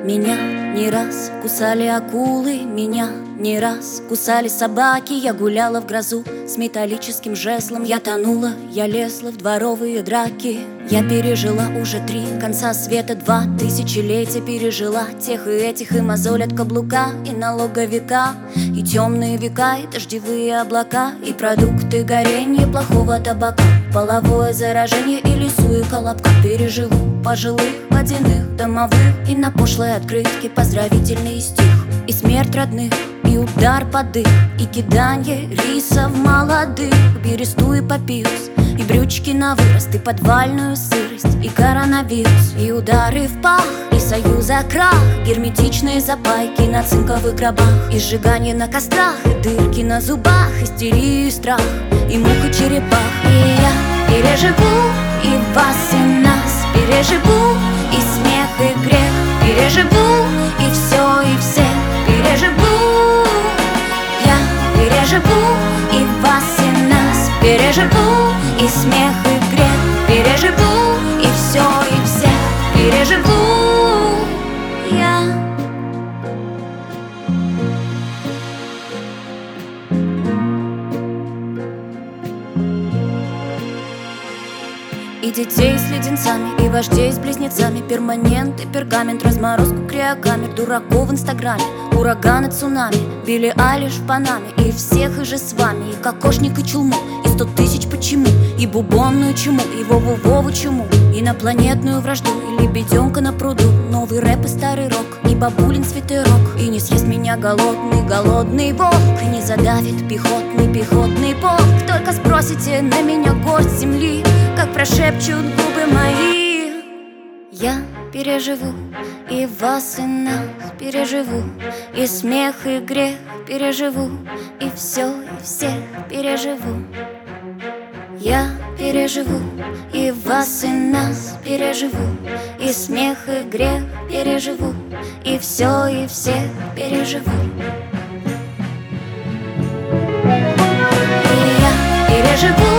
Меня не раз кусали акулы, меня не раз кусали собаки. Я гуляла в грозу с металлическим жезлом. Я тонула, я лезла в дворовые драки. Я пережила уже 3 конца света, 2 тысячелетия. Пережила тех и этих, и мозоль от каблука, и налоговика, и темные века, и дождевые облака, и продукты горения плохого табака, половое заражение и лесу и колобка. Переживу пожилых, водяных, домовых, и на пошлой открытке поздравительный стих, и смерть родных, и удар под дых, и киданье риса в молодых, бересту и папирус, и брючки на вырост, и подвальную сырость, и коронавирус, и удары в пах, и союза крах, герметичные запайки на цинковых гробах, и сжигание на кострах, и дырки на зубах, истерию и страх, и мук и черепах. И я переживу и вас, и нас переживу, и смех, и грех переживу, и все, и всех переживу. Я переживу и вас, и нас переживу, и смех, и грех переживу, и все, и всех переживу. Я и детей с леденцами, и вождей с близнецами, перманент и пергамент, разморозку криокамер, дураков в инстаграме, ураганы, цунами, Билли Айлиш в Панаме, и всех и же с вами, и кокошник, и чулму, и 100 тысяч почему, и бубонную чуму, и Вову чуму, инопланетную вражду, и лебеденка на пруду, новый рэп и старый рок, и бабулин свитерок, и не съест меня голодный волк, и не задавит пехотный полк. Только спросите на меня горсть земли, как прошепчут губы мои. Я переживу и вас, и нас переживу, и смех, и грех переживу, и все, и всех переживу. Я переживу и вас, и нас переживу, и смех, и грех переживу, и все, и всех переживу. И я переживу